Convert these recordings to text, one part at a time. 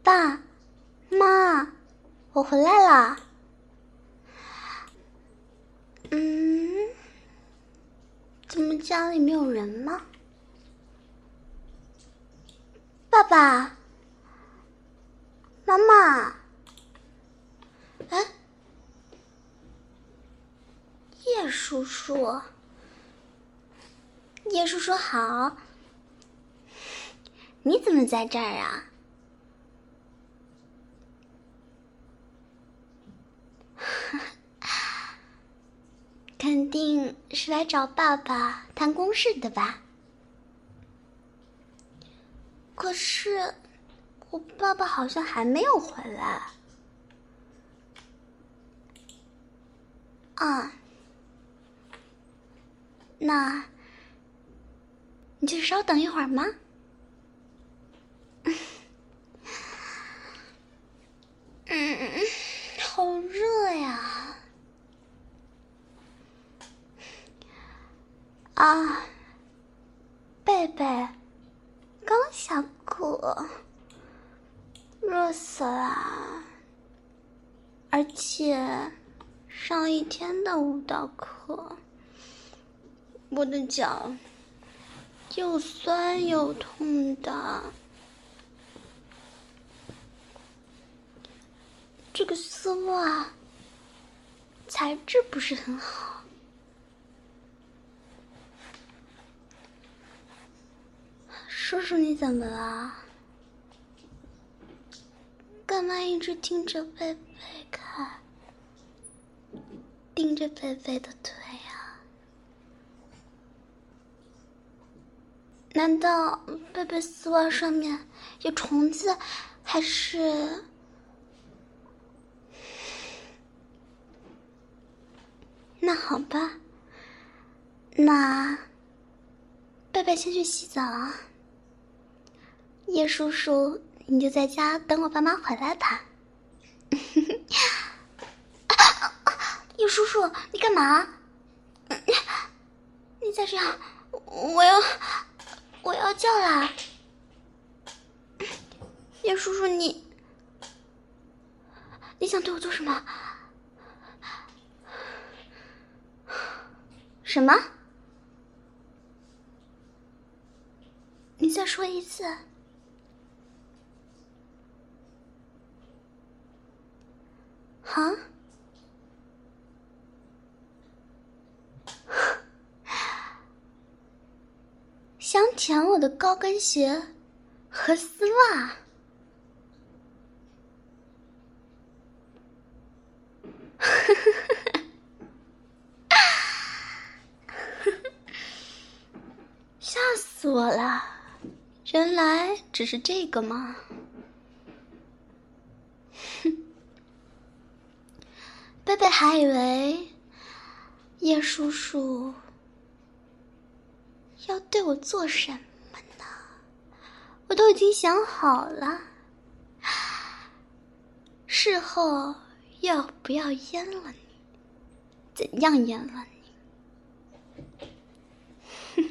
爸妈，我回来啦。怎么家里没有人吗？爸爸妈妈，哎，叶叔叔，叶叔叔好，你怎么在这儿啊？肯定是来找爸爸谈公事的吧？可是我爸爸好像还没有回来。啊，那你就稍等一会儿吗？好热呀！啊，贝贝刚下课，热死了，而且上一天的舞蹈课，我的脚又酸又痛的。这个丝袜材质不是很好。叔叔你怎么了？干嘛一直盯着贝贝看？盯着贝贝的腿啊？难道贝贝丝袜上面有虫子，还是……那好吧，那贝贝先去洗澡啊。叶叔叔，你就在家等我爸妈回来吧。叶叔叔，你干嘛？你再这样，我要叫啦。叶叔叔，你想对我做什么？什么？你再说一次。啊？想舔我的高跟鞋和丝袜？吓死我了！原来只是这个吗？贝贝还以为叶叔叔要对我做什么呢？我都已经想好了，事后要不要阉了你？怎样阉了你？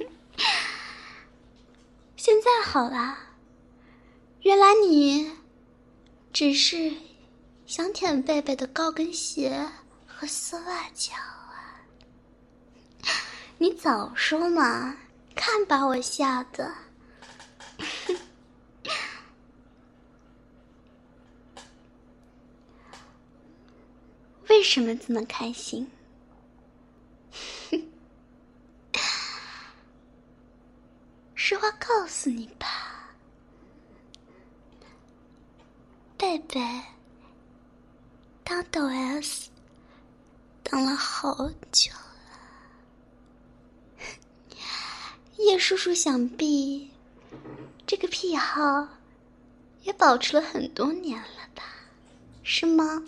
现在好了，原来你只是想舔贝贝的高跟鞋和丝袜脚啊！你早说嘛，看把我吓的。为什么这么开心？实话告诉你吧，贝贝当抖 S 当了好久了。叶叔叔想必这个癖好也保持了很多年了吧，是吗？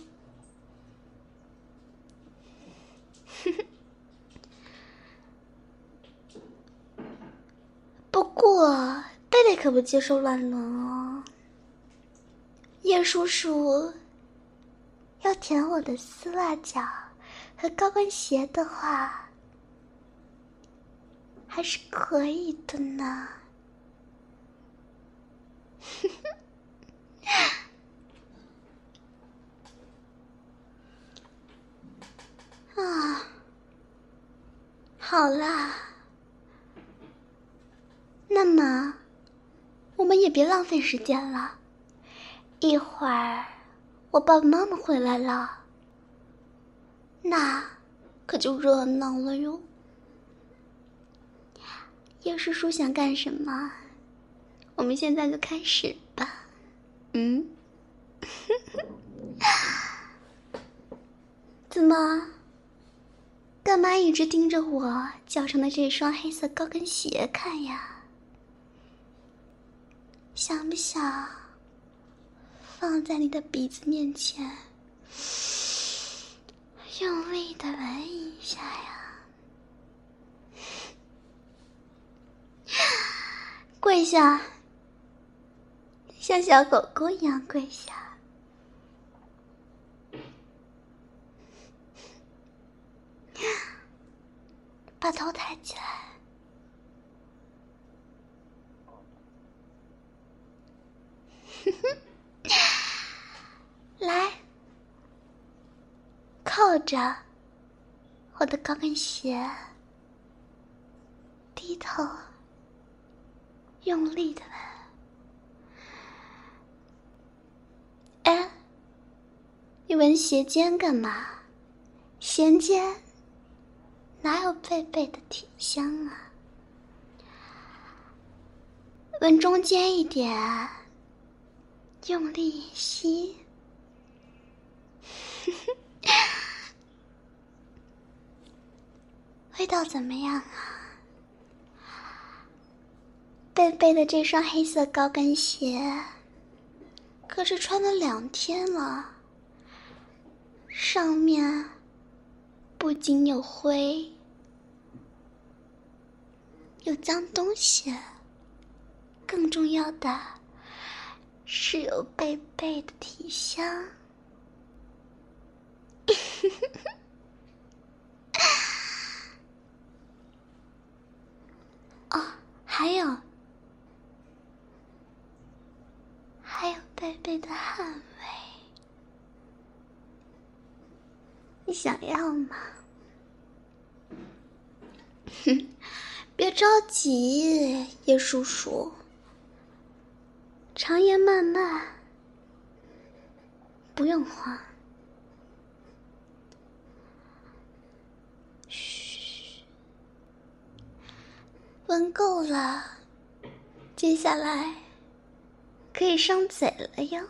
不过贝贝可不接受乱伦哦。叶叔叔要舔我的丝袜脚和高跟鞋的话，还是可以的呢。 好啦，那么我们也别浪费时间了，一会儿我爸爸妈妈回来了，那可就热闹了哟。叶叔叔想干什么？我们现在就开始吧。怎么？干嘛一直盯着我脚上的这双黑色高跟鞋看呀？想不想放在你的鼻子面前，用力的闻一下呀？跪下，像小狗狗一样跪下。把头抬起来。来，靠着我的高跟鞋，低头，用力的闻。哎，你闻鞋尖干嘛？鞋尖哪有贝贝的体香啊？闻中间一点，用力吸。味道怎么样啊？贝贝的这双黑色高跟鞋可是穿了2天了，上面不仅有灰，有脏东西，更重要的是有贝贝的体香。哦，还有贝贝的汗味，你想要吗？别着急，叶叔叔，长夜漫漫，不用慌。嘘，闻够了，接下来可以上嘴了哟。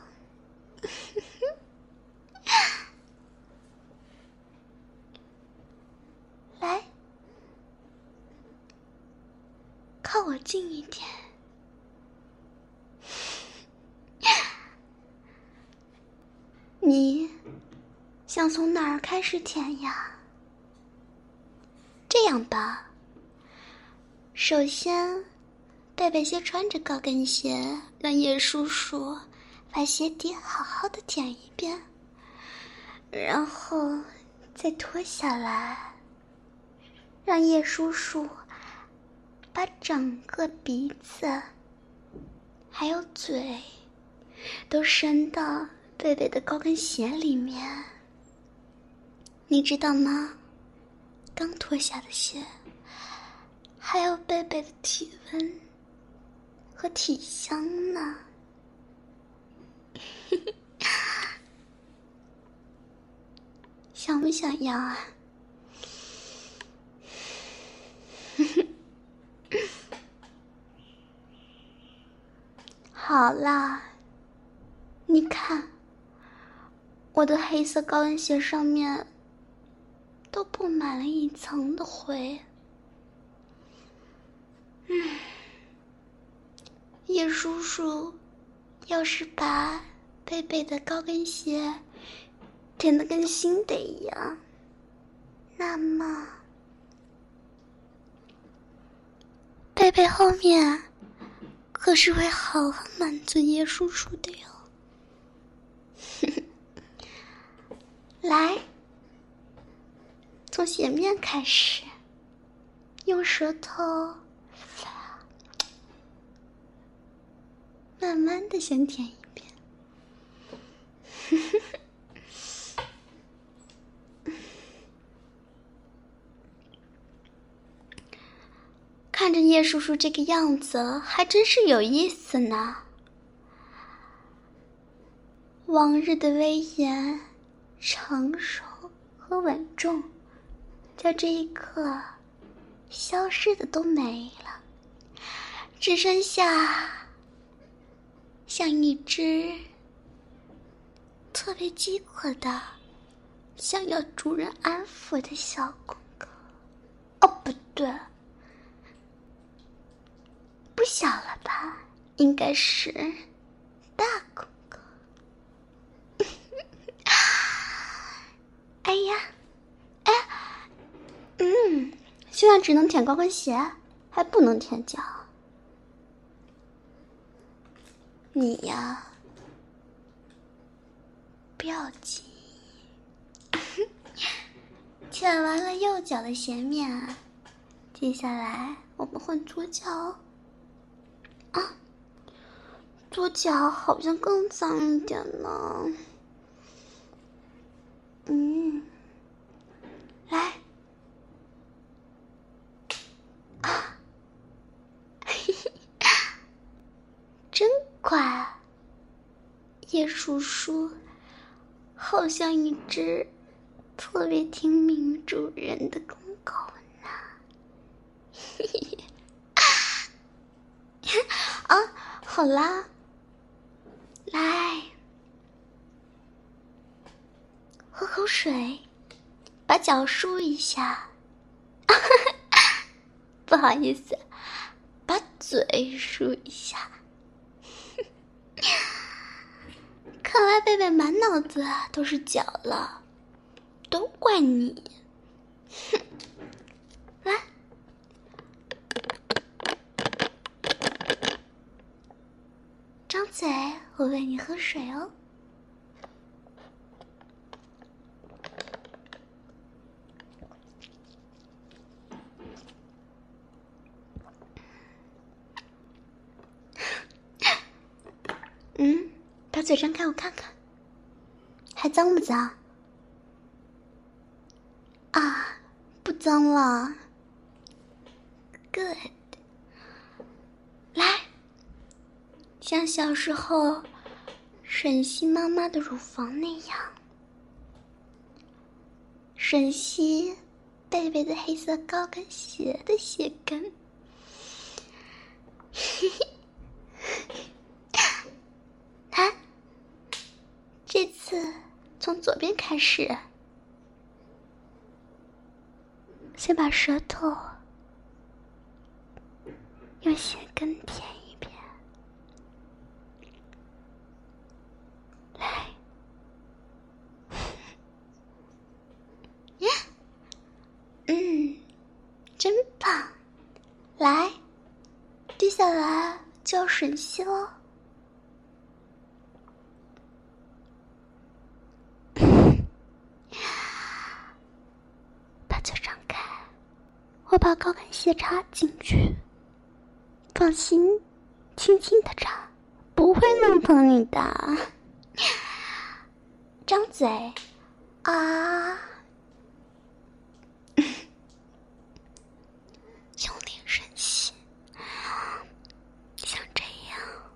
来，靠我近一点。你想从哪儿开始舔呀？这样吧，首先贝贝先穿着高跟鞋，让叶叔叔把鞋底好好的舔一遍，然后再脱下来，让叶叔叔把整个鼻子还有嘴都伸到贝贝的高跟鞋里面。你知道吗？刚脱下的鞋还有贝贝的体温和体香呢。想不想要啊？好啦，你看，我的黑色高跟鞋上面都布满了一层的灰。叶叔叔要是把贝贝的高跟鞋舔得跟新的一样，那么贝贝后面可是会好好满足叶叔叔的哟。来，从鞋面开始，用舌头慢慢的先舔一遍。 叔叔这个样子还真是有意思呢。往日的威严、成熟和稳重，在这一刻消失的都没了，只剩下像一只特别饥渴的想要主人安抚的小公狗。哦，不对，不小了吧，应该是大公狗。哎呀，哎，现在只能舔高跟鞋，还不能舔脚。你呀，不要急。舔完了右脚的鞋面，接下来我们换左脚。啊，左脚好像更脏一点呢。来，啊，真乖，叶叔叔好像一只特别听命主人的公狗呢。啊，好啦，来，喝口水，把脚梳一下。不好意思，把嘴梳一下。看来贝贝满脑子都是脚了，都怪你。哼，来，张嘴，我喂你喝水哦。把嘴张开，我看看，还脏不脏？啊，不脏了。Good。来，像小时候吮吸妈妈的乳房那样，吮吸贝贝的黑色高跟鞋的鞋跟。嘿嘿。来，这次从左边开始，先把舌头用鞋跟舔一遍。来，真棒！来，接下来就要吮吸喽。把嘴张开，我把高跟鞋插进去。放心，轻轻的插，不会弄疼你的。张嘴，啊！用力吮吸，像这样。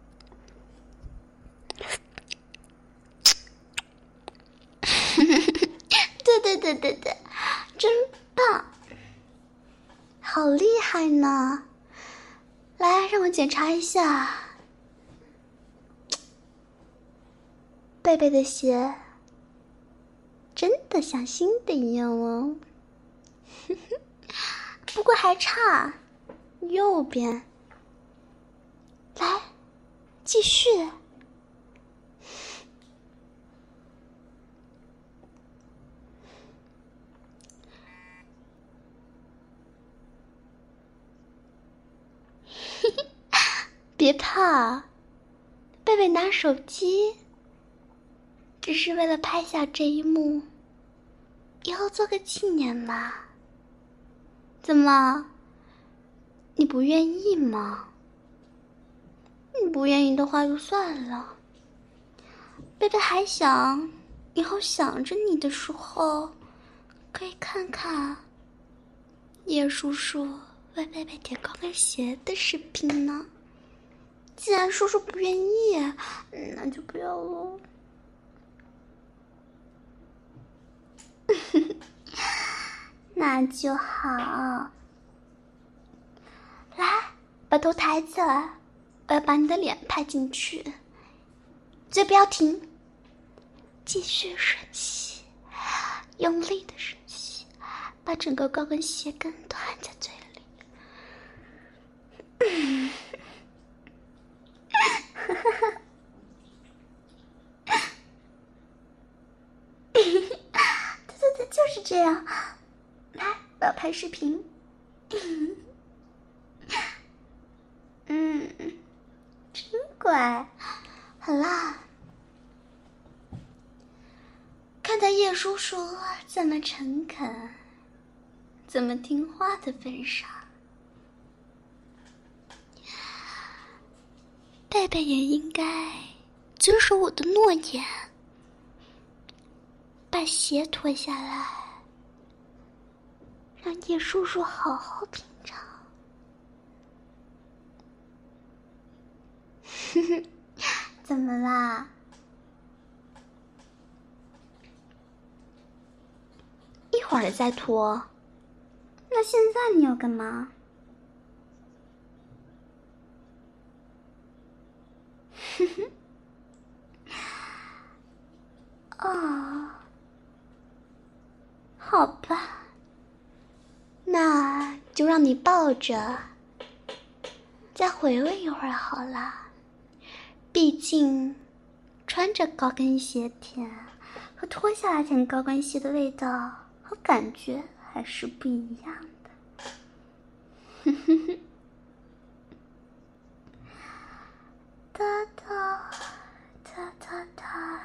对，真棒，好厉害呢！来，让我检查一下贝贝的鞋，真的像新的一样哦。不过还差右边，来，继续。别怕，贝贝拿手机只是为了拍下这一幕，以后做个纪念嘛。怎么，你不愿意吗？你不愿意的话就算了。贝贝还想以后想着你的时候，可以看看叶叔叔为贝贝叠高跟鞋的视频呢？既然叔叔不愿意，那就不要喽。那就好。来，把头抬起来，我要把你的脸拍进去。嘴不要停，继续吮吸，用力的吮吸，把整个高跟鞋跟都含在嘴里。对，就是这样。来，我要拍视频。真乖。好啦，看在叶叔叔这么诚恳、这么听话的份上，贝贝也应该遵守我的诺言，把鞋脱下来，让叶叔叔好好品尝。怎么啦？一会儿再脱。那现在你要干嘛？哦，好吧，那就让你抱着，再回味一会儿好了。毕竟，穿着高跟鞋舔和脱下来舔高跟鞋的味道和感觉还是不一样的。哒哒哒哒哒，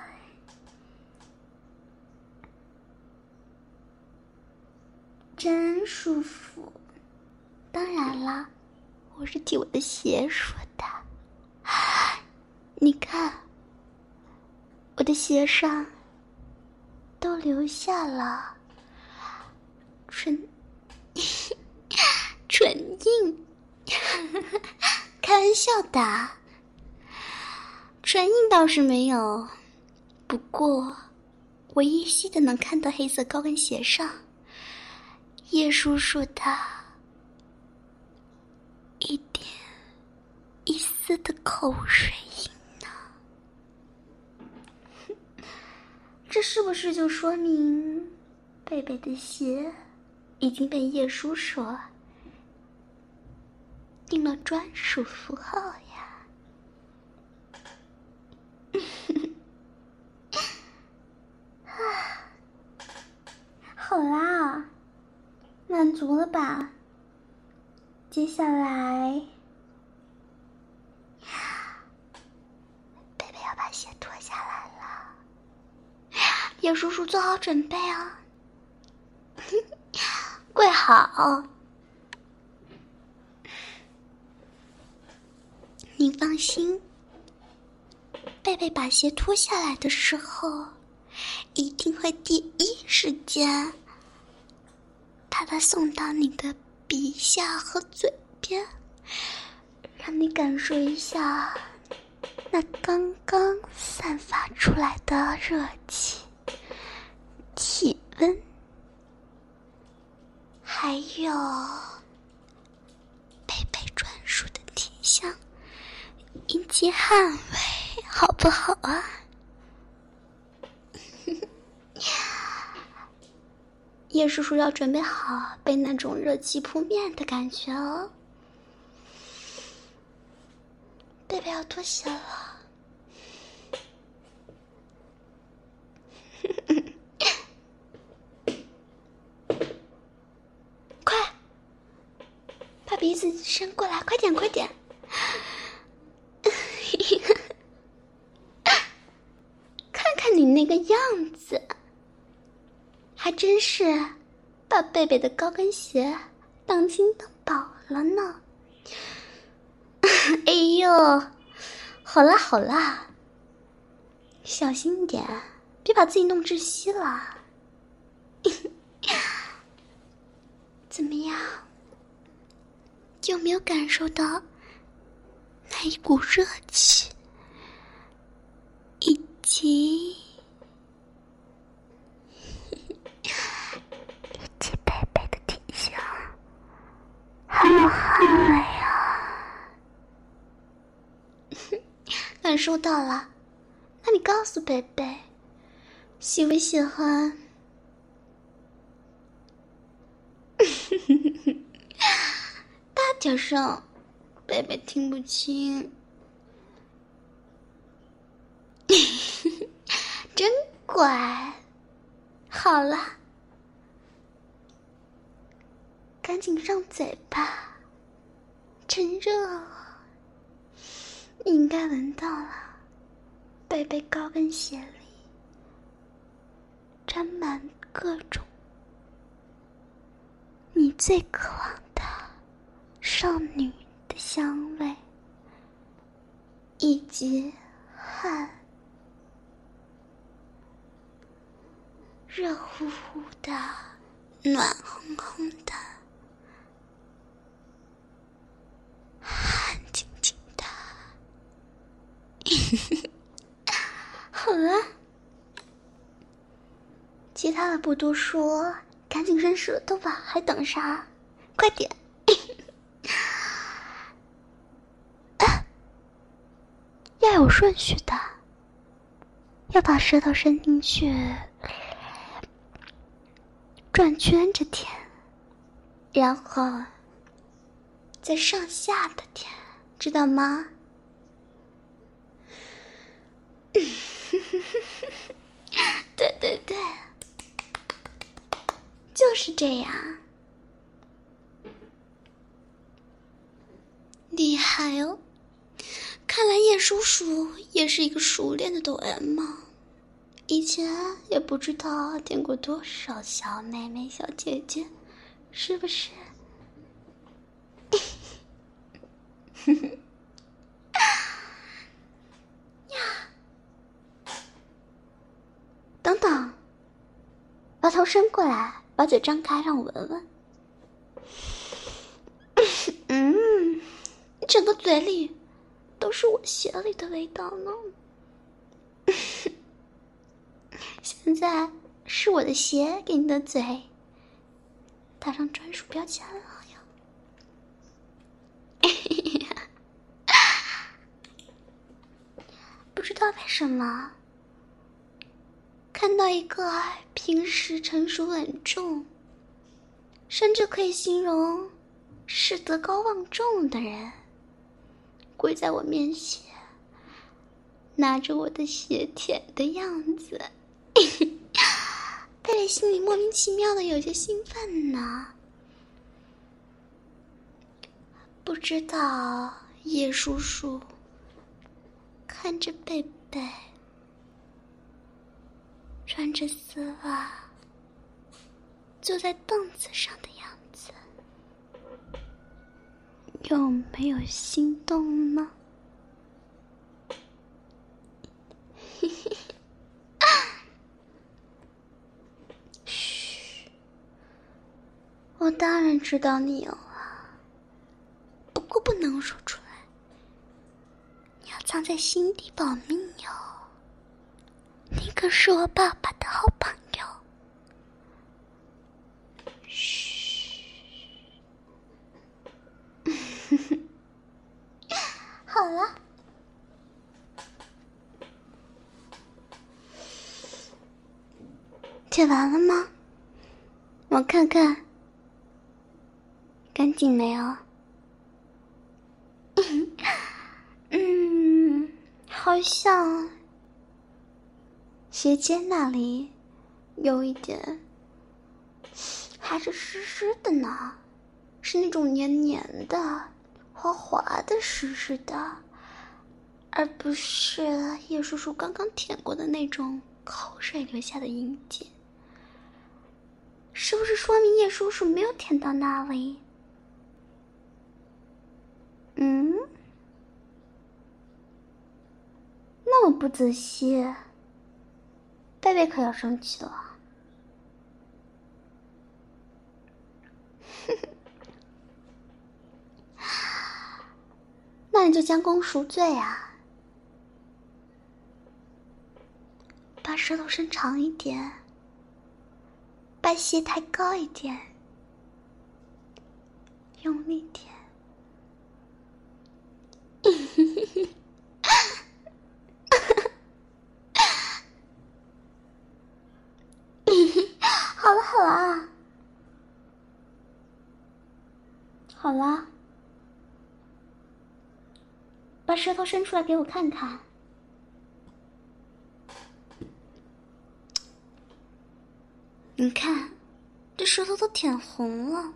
真舒服。当然了，我是替我的鞋说的。你看，我的鞋上都留下了唇印。开玩笑的，唇印倒是没有，不过我依稀的能看到黑色高跟鞋上叶叔叔的一丝的口水印呢。这是不是就说明贝贝的鞋已经被叶叔叔定了专属符号呀？好啦，满足了吧？接下来贝贝要把鞋脱下来了，叶叔叔做好准备啊！跪好。你放心，贝贝把鞋脱下来的时候，一定会第一时间把它送到你的鼻下和嘴边，让你感受一下那刚刚散发出来的热气、体温，还有贝贝专属的体香以及汗味，好不好啊？叶叔叔要准备好被那种热气扑面的感觉哦。贝贝要脱鞋了。快，把鼻子伸过来，快点快点。看看你那个样子，还真是把贝贝的高跟鞋当金当宝了呢。哎呦，好啦好啦，小心点，别把自己弄窒息了。怎么样？ 有没有感受到那一股热气，以及贝贝的体香，还有汗味啊？感受到了，那你告诉贝贝，喜不喜欢？大点声，贝贝听不清。真乖。好了，赶紧上嘴吧，真热啊！你应该闻到了，贝贝高跟鞋里沾满各种你最渴望的少女的香味，以及汗，热乎乎的，暖烘烘的，汗津津的。好了，其他的不多说，赶紧伸舌头吧，还等啥？快点！要有顺序的，要把舌头伸进去，转圈着舔，然后再上下的舔，知道吗？对对对，就是这样。厉害哦，看来叶叔叔也是一个熟练的抖 M 嘛。以前也不知道点过多少小妹妹小姐姐，是不是？等等，把头伸过来，把嘴张开，让我闻闻。整个嘴里都是我鞋里的味道呢。现在是我的鞋给你的嘴打上专属标签了呀。不知道为什么，看到一个平时成熟稳重，甚至可以形容是德高望重的人，跪在我面前，拿着我的鞋舔的样子，贝贝心里莫名其妙的有些兴奋呢。不知道叶叔叔看着贝贝穿着丝袜坐在凳子上的样子，有没有心动呢？嘘，我当然知道你有啊，不过不能说出来，你要藏在心底保密哟。你可是我爸爸的好朋友。嘘，好了，舔完了吗？我看看，干净没有？好像鞋尖那里有一点还是湿湿的呢，是那种黏黏的滑滑的湿湿的，而不是叶叔叔刚刚舔过的那种口水留下的印记。是不是说明叶叔叔没有舔到那里？那么不仔细，贝贝可要生气了。 然就将功赎罪啊！把舌头伸长一点，把鞋抬高一点，用力点。好了好了，好了，把舌头伸出来给我看看。你看，这舌头都舔红了。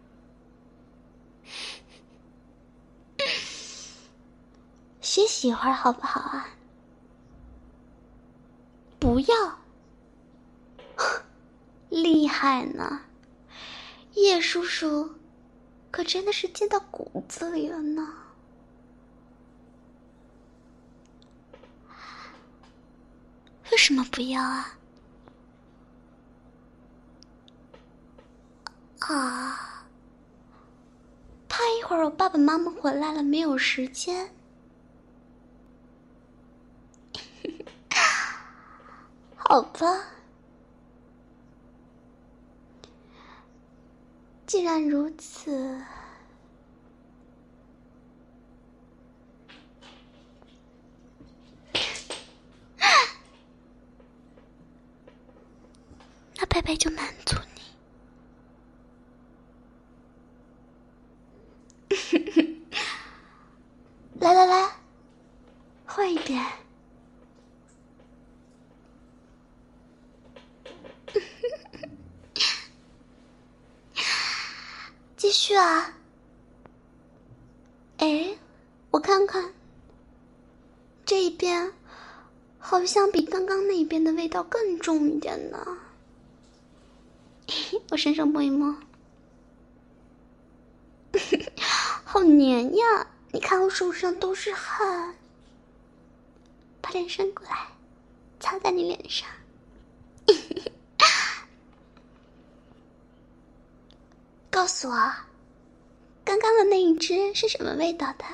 歇息一会儿好不好啊？不要。厉害呢，叶叔叔可真的是进到骨子里了呢。为什么不要啊？啊，怕一会儿我爸爸妈妈回来了没有时间。好吧，既然如此，那贝贝就满足你。来来来，换一遍。继续啊！哎，我看看，这一边好像比刚刚那一边的味道更重一点呢。我伸手摸一摸，好黏呀！你看我手上都是汗。把脸伸过来，擦在你脸上。告诉我，刚刚的那一只是什么味道的？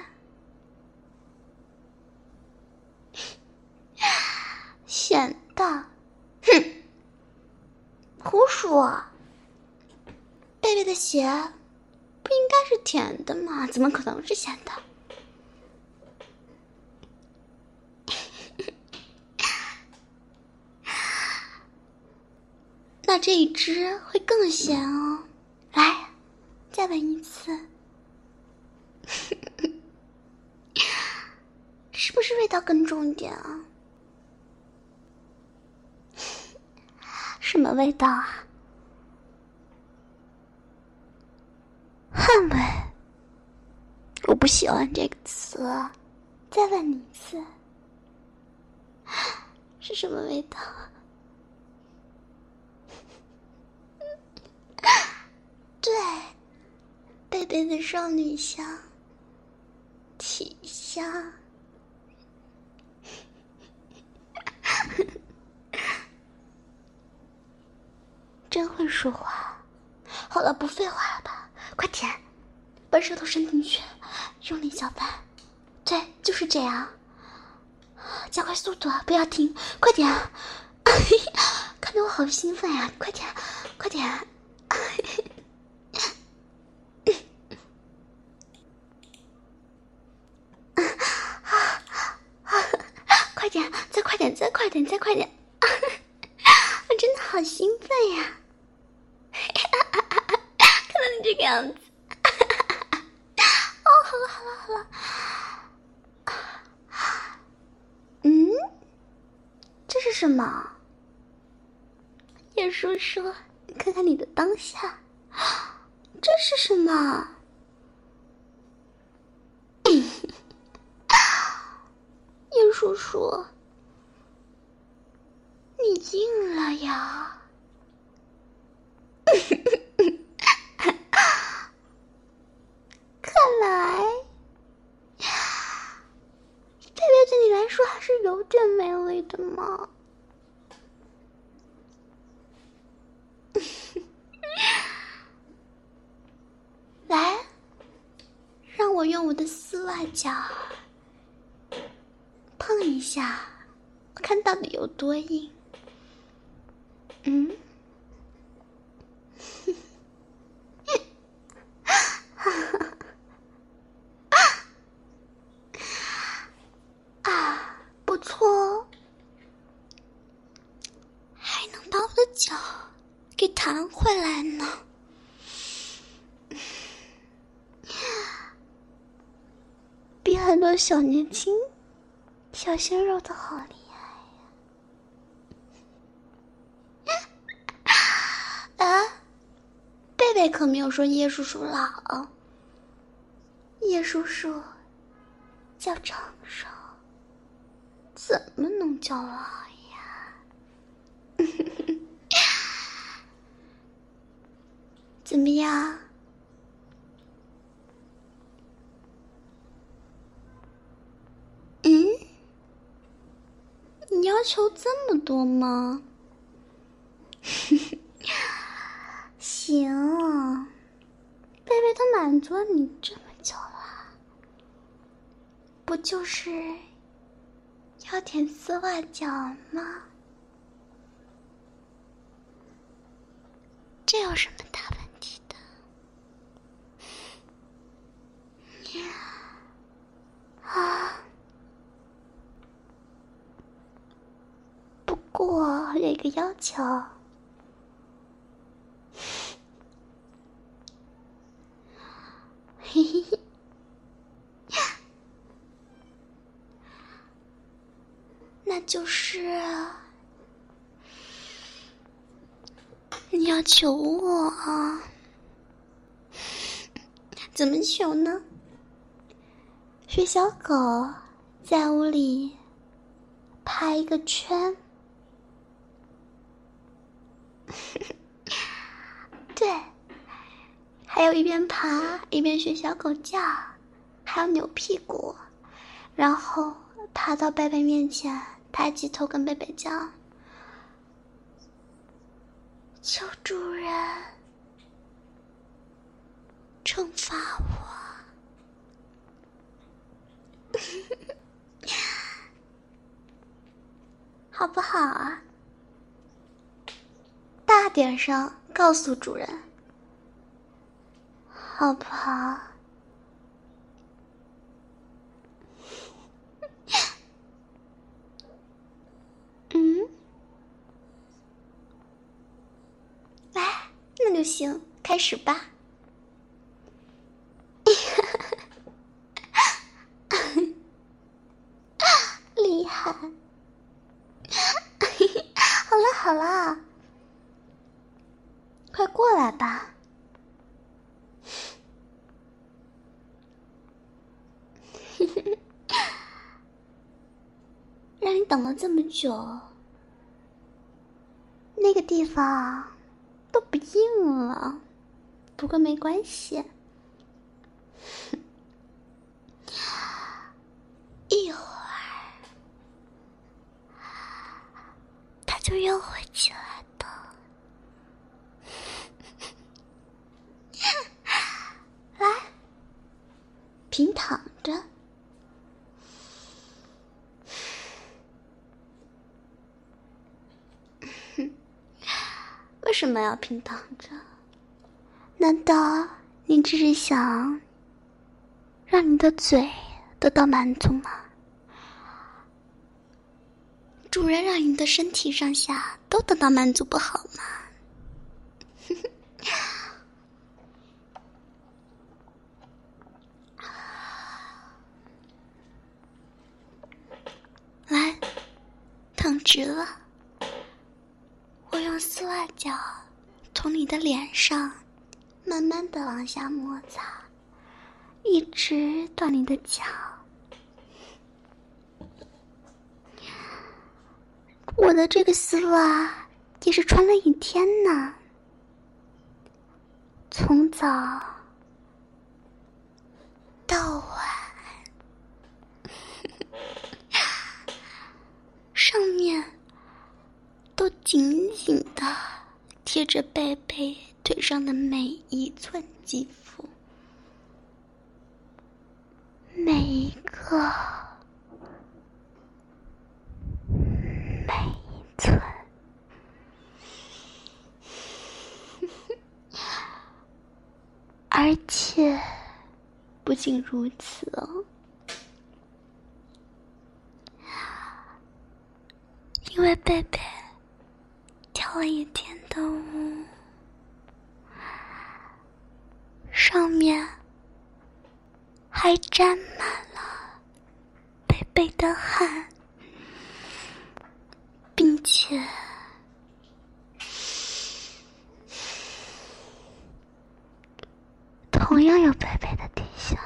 咸的。哼，胡说！贝贝的鞋不应该是甜的吗？怎么可能是咸的？那这一只会更咸哦。来，再闻一次。是不是味道更重一点啊？什么味道啊？汗味。我不喜欢这个词。再问你一次，是什么味道啊？对，贝贝的少女香，体香。真会说话。好了，不废话了吧，快舔，把舌头伸进去，用力搅拌。对，就是这样。加快速度，不要停，快点！看得我好兴奋呀！快点，快点！快点，再快点，再快点，再快点！我真的好兴奋呀！看到你这个样子。哦，好了好了好了。这是什么？叶叔叔，你看看你的当下，这是什么？叶叔叔，你硬了呀！看来贝贝对你来说还是有点美味的嘛。来，让我用我的丝袜脚一下，我看到底有多硬。不错哦，还能把我的脚给弹回来呢。比很多小年轻、小鲜肉都好厉害呀！啊，贝贝可没有说叶叔叔老，叶叔叔叫成熟，怎么能叫老呀？怎么样？你要求这么多吗？行，贝贝都满足了你这么久了，不就是要点丝袜脚吗？这有什么大问题的？啊，不过有一个要求。嘿嘿嘿，那就是你要求我啊？怎么求呢？学小狗在屋里爬一个圈，对，还有一边爬一边学小狗叫，还要扭屁股，然后爬到贝贝面前，抬起头跟贝贝讲：“求主人惩罚我。”好不好啊？大点声告诉主人，好不好？来，那就行，开始吧。厉害！好了好了，快过来吧。让你等了这么久，那个地方都不硬了，不过没关系，一会儿它就又会起来的。来，平躺着。为什么要平躺着？难道你只是想让你的嘴得到满足吗？主人让你的身体上下都得到满足不好吗？来，躺直了。我用丝袜脚从你的脸上慢慢的往下摩擦，一直到你的脚。我的这个丝袜也是穿了一天呢，从早到晚，上面都紧紧的贴着贝贝腿上的每一寸肌肤，每一个而且不仅如此哦，因为贝贝跳了一天的舞，上面还沾满了贝贝的汗，并且同样有贝贝的地下。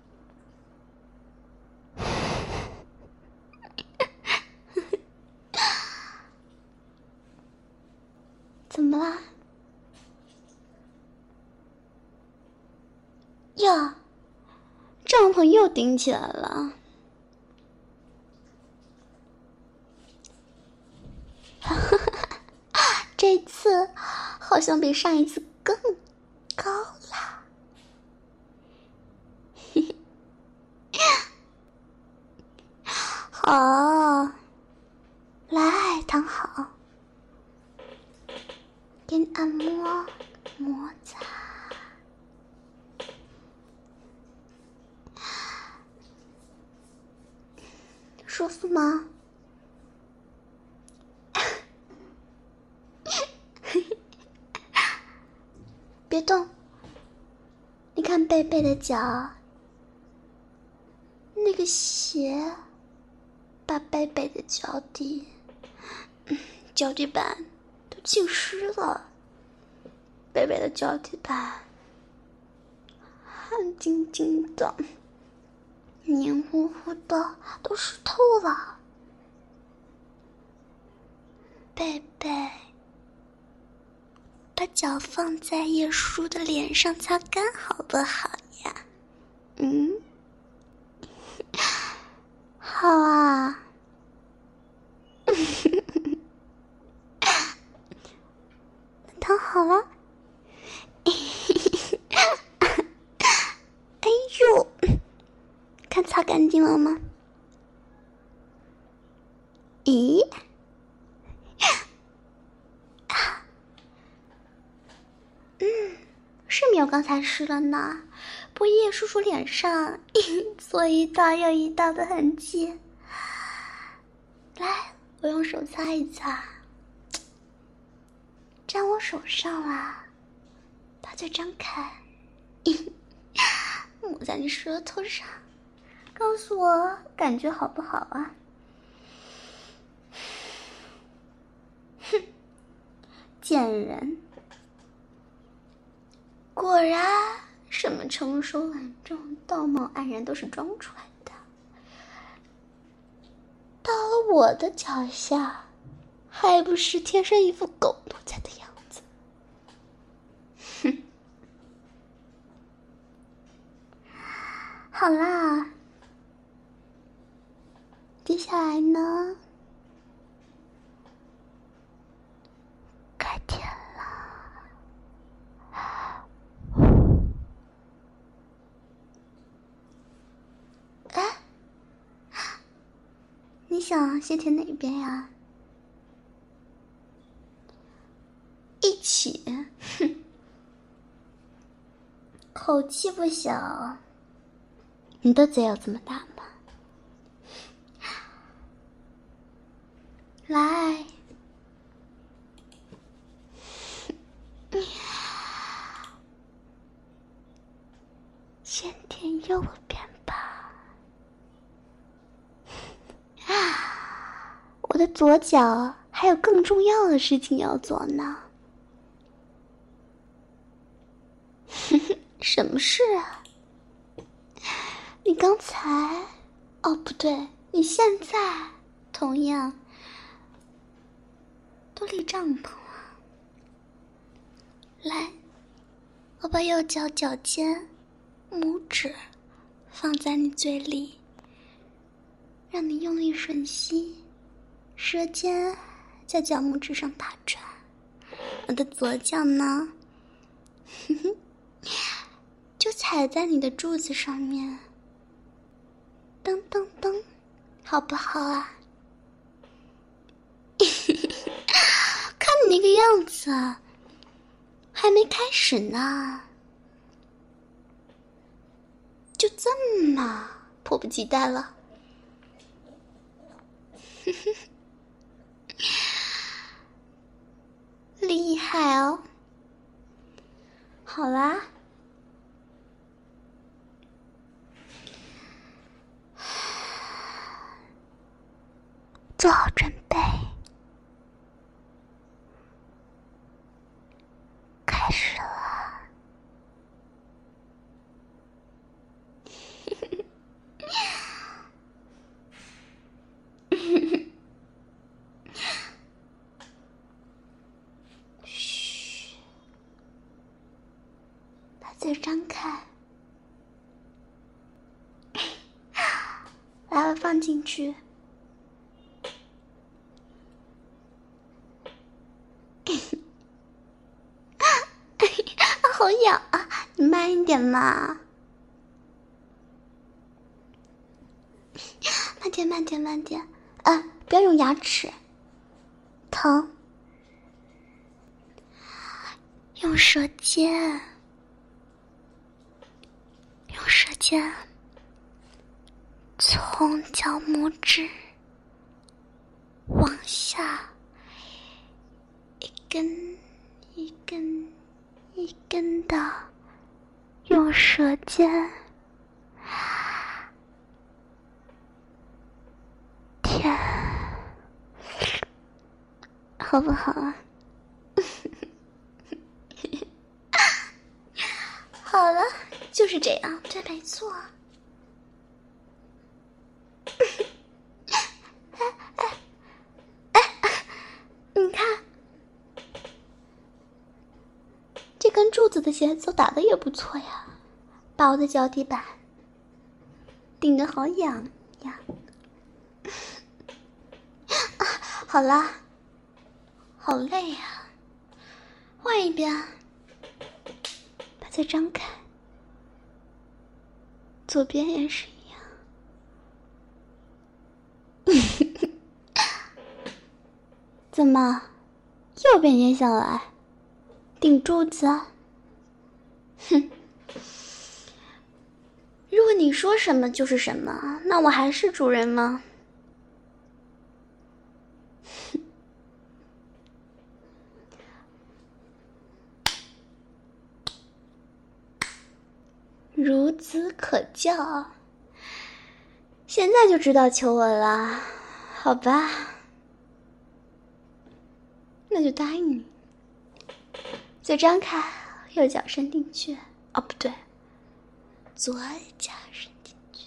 怎么啦？呀，帐篷又顶起来了。这次好像比上一次更高啦。好，来躺好，给你按摩摩擦。舒服吗？别动，你看贝贝的脚，那个鞋把贝贝的脚底板都浸湿了，贝贝的脚底板汗津津的，黏糊糊的，都湿透了。贝贝把脚放在叶叔的脸上擦干好不好呀？好啊。躺好了。哎呦，看擦干净了吗？咦？是没有刚才湿了呢，不过叶叔叔脸上做一道又一道的痕迹。来，我用手擦一擦。沾我手上啦，把嘴张开，抹在你舌头上，告诉我感觉好不好啊？哼，贱人！果然，什么成熟稳重、道貌岸然都是装出来的。到了我的脚下，还不是天生一副狗奴才的样子？哼！好啦，接下来呢？开天了。哎，你想先舔哪边呀？一起？哼，口气不小。你的嘴有这么大吗？来，先舔右边吧。我的左脚还有更重要的事情要做呢。什么事啊？你刚才……哦，不对，你现在同样都离帐篷了。来，我把右脚脚尖、拇指放在你嘴里，让你用力吮吸，舌尖在脚拇指上打转。我的左脚呢，就踩在你的柱子上面，噔噔噔，好不好啊？看你那个样子，还没开始呢。 就这么迫不及待了？厉害哦！好啦，做好准备，开始了。嘘，把嘴张开，来，我放进去。好痒啊！你慢一点嘛，慢点，慢点，慢点。不要用牙齿，疼。用舌尖，用舌尖从脚拇指往下，一根一根一根的用舌尖舔，好不好啊？好了，就是这样，这没错。你看，这根柱子的节奏打得也不错呀，把我的脚底板顶得好痒呀。好啦，好累呀，换一遍。把嘴张开，左边也是一样。怎么，右边也想来顶柱子？哼！如果你说什么就是什么，那我还是主人吗？孺子可教，现在就知道求我了，好吧？那就答应你。嘴张开，右脚伸进去。哦，不对，左脚伸进去。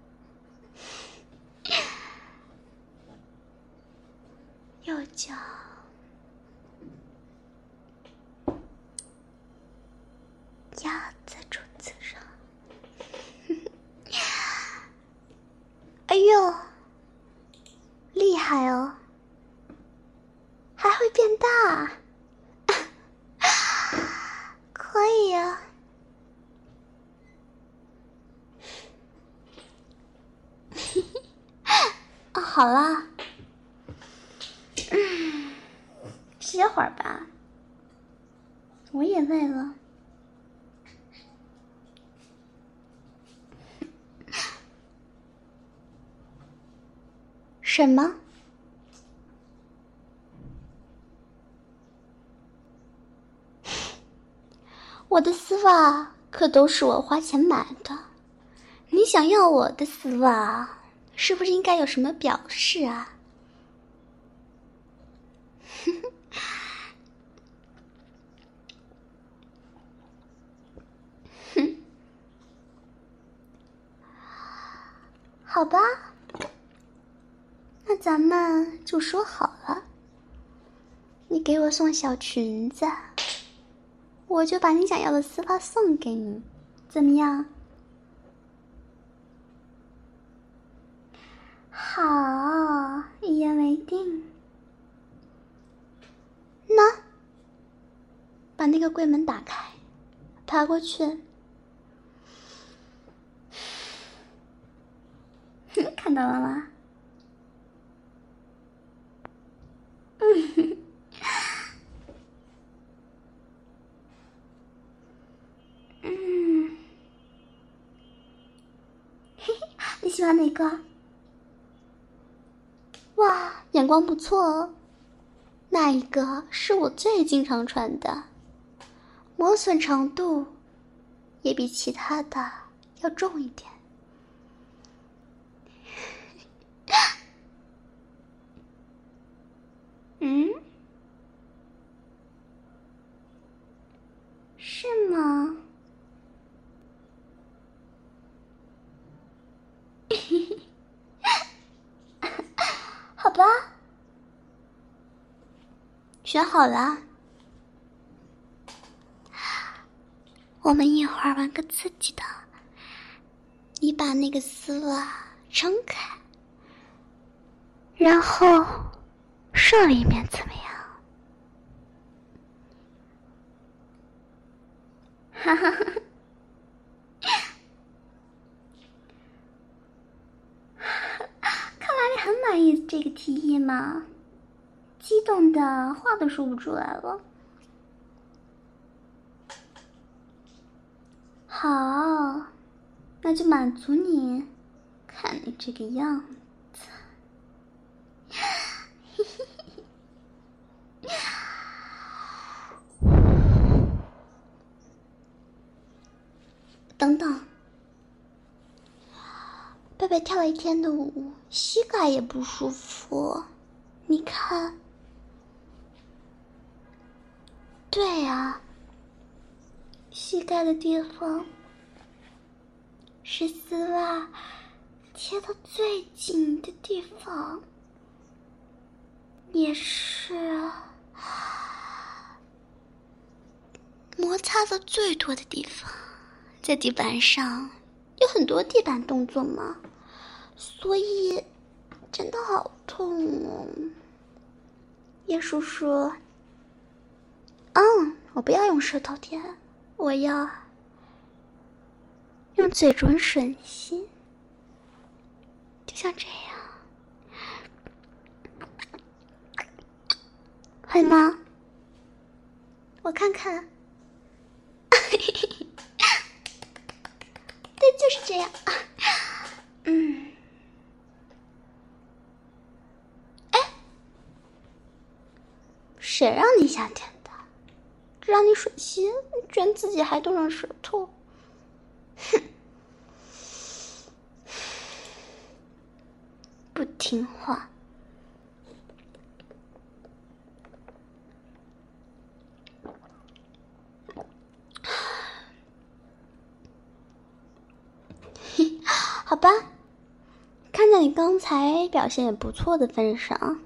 右脚压在柱子上。哎呦，厉害哦！还会变大，可以呀。哦，好啦，歇会儿吧，我也累了。什么？我的丝袜可都是我花钱买的，你想要我的丝袜，是不是应该有什么表示啊？哼，好吧，那咱们就说好了，你给我送小裙子，我就把你想要的丝袜送给你，怎么样？好，一言为定。那，把那个柜门打开，爬过去。看到了吗？ 个？哇，眼光不错哦。那一个是我最经常穿的，磨损程度也比其他的要重一点。嗯？是吗？好吧，选好了，我们一会儿玩个刺激的。你把那个丝袜撑开，然后射里面怎么样？哈哈哈。看来你很满意这个提议嘛，激动的话都说不出来了。好，那就满足你，看你这个样子。等等，贝贝跳了一天的舞，膝盖也不舒服，你看。对啊，膝盖的地方是丝袜贴得最紧的地方，也是摩擦的最多的地方。在地板上有很多地板动作嘛，所以真的好痛哦。叶叔叔，我不要用舌头舔，我要用嘴唇吮吸，就像这样，会吗？我看看。对，就是这样。谁让你下舔的？只让你吮吸，居然自己还动上舌头。哼，不听话。好吧，看在你刚才表现也不错的份上，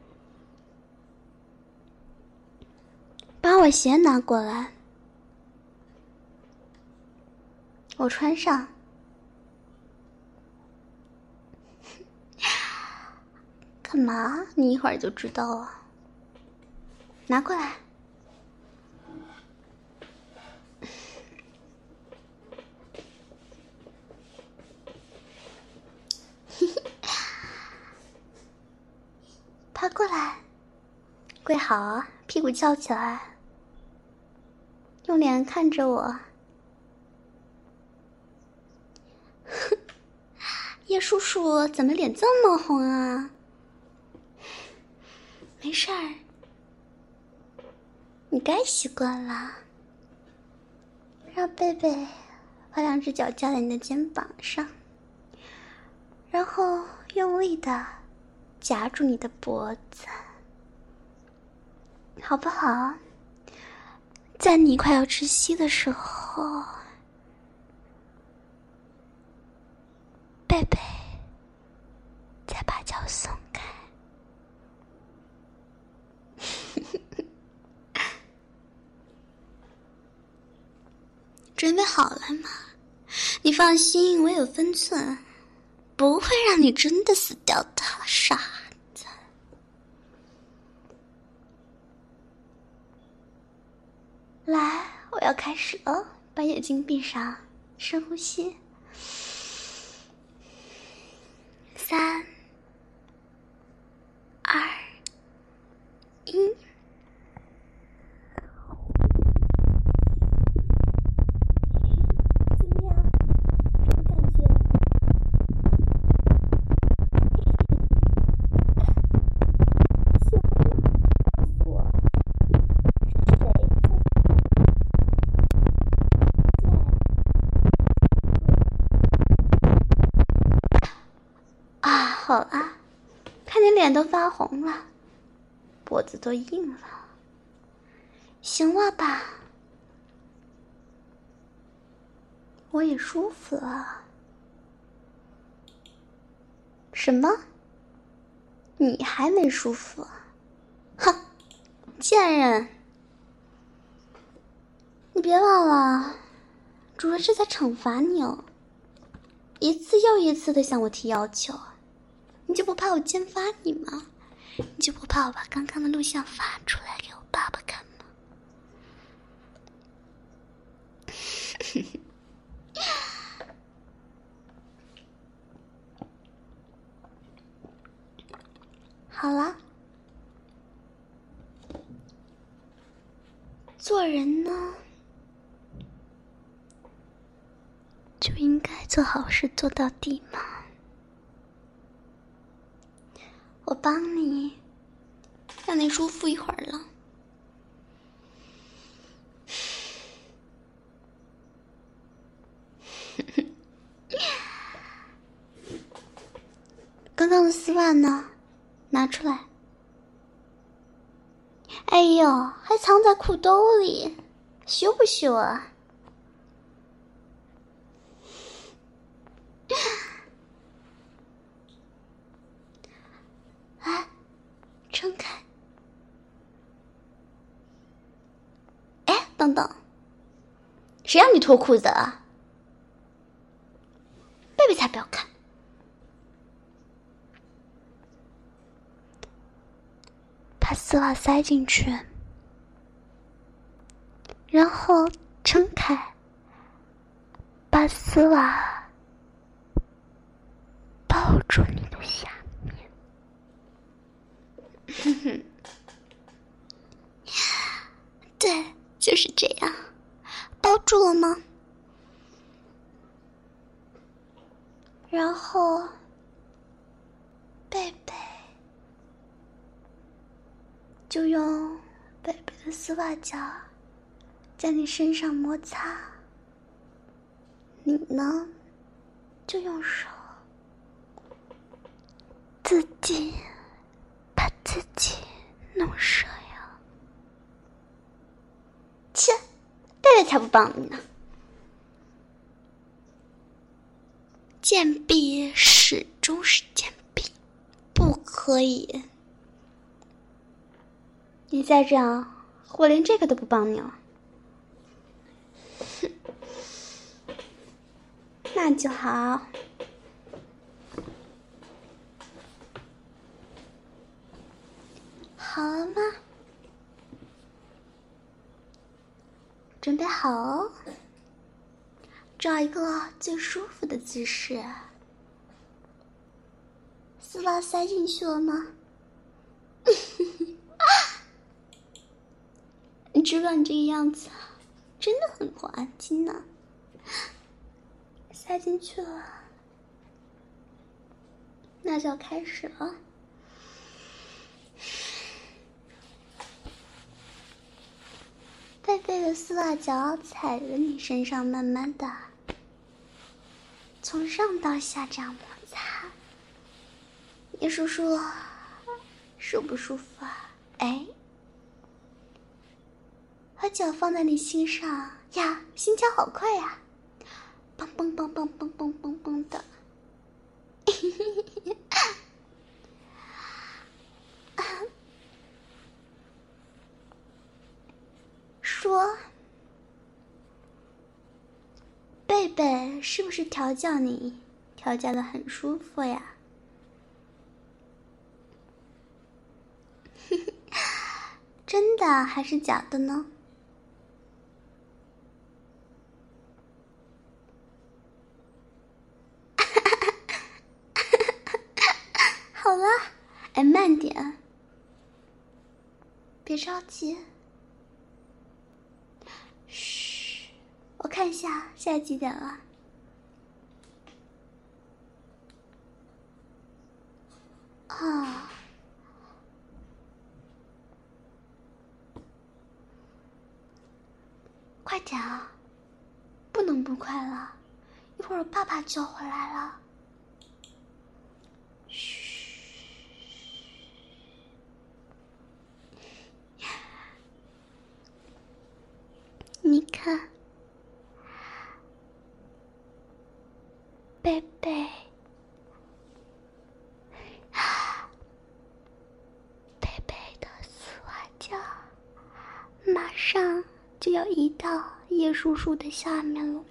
把我鞋拿过来，我穿上。干嘛？你一会儿就知道了。拿过来。爬过来，跪好，屁股翘起来，用脸看着我。叶叔叔怎么脸这么红啊？没事儿，你该习惯了。让贝贝把两只脚架在你的肩膀上，然后用力的夹住你的脖子，好不好？在你快要窒息的时候，贝贝再把脚松开。准备好了吗？你放心，我有分寸，不会让你真的死掉的，傻子。来，我要开始了，把眼睛闭上，深呼吸。3、2、1。怎么样？什么感觉？ 你脸都发红了，脖子都硬了，行了吧？我也舒服了。什么？你还没舒服？哼，贱人！你别忘了，主人是在惩罚你哦，一次又一次的向我提要求，你就不怕我揭发你吗？你就不怕我把刚刚的录像发出来给我爸爸看吗？好了，做人呢，就应该做好事做到底嘛。我帮你，让你舒服一会儿了。刚刚的丝袜呢？拿出来。哎呦，还藏在裤兜里，羞不羞啊？来，撑开。哎，等等，谁让你脱裤子啊？贝贝才不要看。把丝袜塞进去，然后撑开，把丝袜包住你的下面。哼哼，对，就是这样，包住了吗？然后，贝贝就用贝贝的丝袜脚在你身上摩擦，你呢，就用手自己把自己弄湿呀。切，贝贝才不帮你呢。贱婢始终是贱婢，不可以。你再这样，我连这个都不帮你了。哼，那就好。好了吗？准备好哦。找一个最舒服的姿势。丝袜塞进去了吗？你知道你这个样子真的很滑稽呢。塞进去了，那就要开始了。贝贝的丝袜脚踩着你身上，慢慢的从上到下这样摩擦，你数数舒不舒服啊？哎，把脚放在你心上呀，心跳好快呀，蹦蹦蹦蹦蹦蹦蹦蹦的。说，贝贝是不是调教你，调教的很舒服呀？真的还是假的呢？好了，哎，慢点，别着急。嘘，我看一下现在几点了。啊，快点啊，不能不快了，一会儿我爸爸就要回来了。嘘， 看，贝贝，贝贝的丝袜脚马上就要移到叶叔叔的下面了。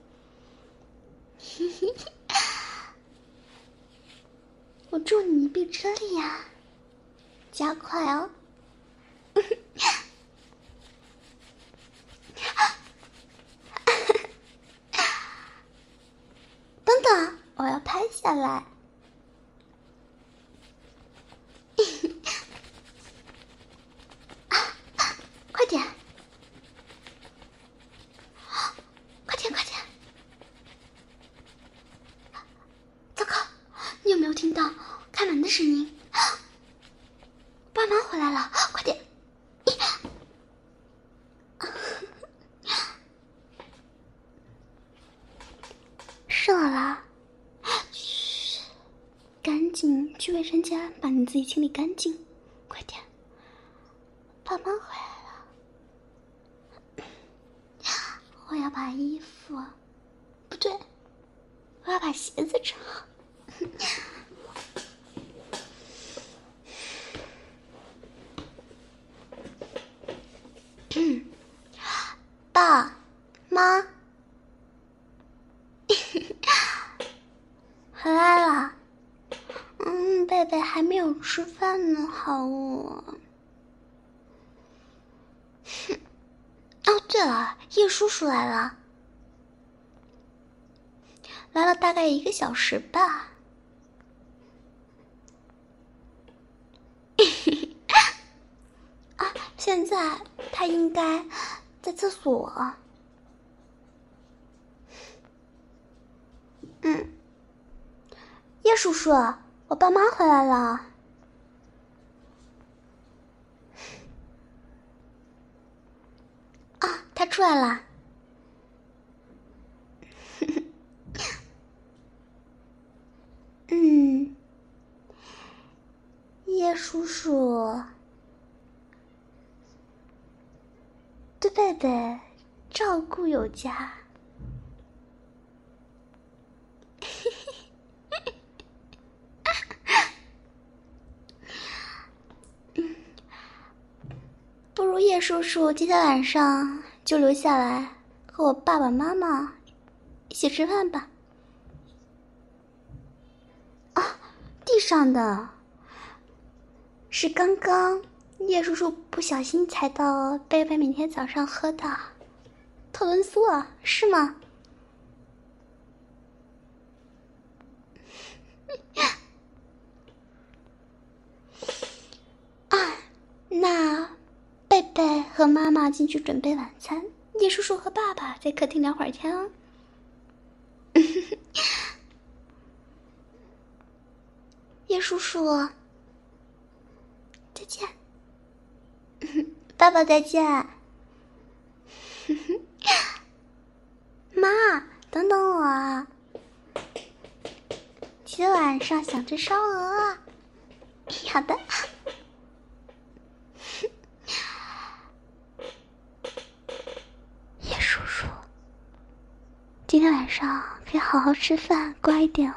我祝你一臂之力呀，加快哦。等等，我要拍下来。快点，快点，快点！糟糕，你有没有听到开门的声音？爸妈回来了，快点！射了，嘘，赶紧去卫生间把你自己清理干净，快点！爸妈回来了，我要把衣服，不对，我要把鞋子穿好。爸妈回来了。贝贝还没有吃饭呢，好饿。哦，对了，叶叔叔来了，来了大概1个小时吧。啊，现在他应该在厕所。叶叔叔，我爸妈回来了。啊，他出来了。叶叔叔对贝贝照顾有加。不如叶叔叔今天晚上就留下来和我爸爸妈妈一起吃饭吧。啊，地上的是刚刚叶叔叔不小心踩到贝贝每天早上喝的特仑苏啊，是吗？啊，那贝贝和妈妈进去准备晚餐，叶叔叔和爸爸在客厅聊会儿天哦。叶叔叔再见。爸爸再见。妈，等等我啊，今天晚上想吃烧鹅啊。好的。叶叔叔今天晚上可以好好吃饭，乖一点哦。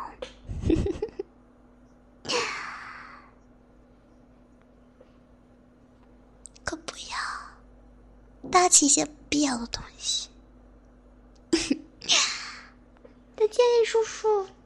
可不要搭起一些必要的东西。再见，叶叔叔。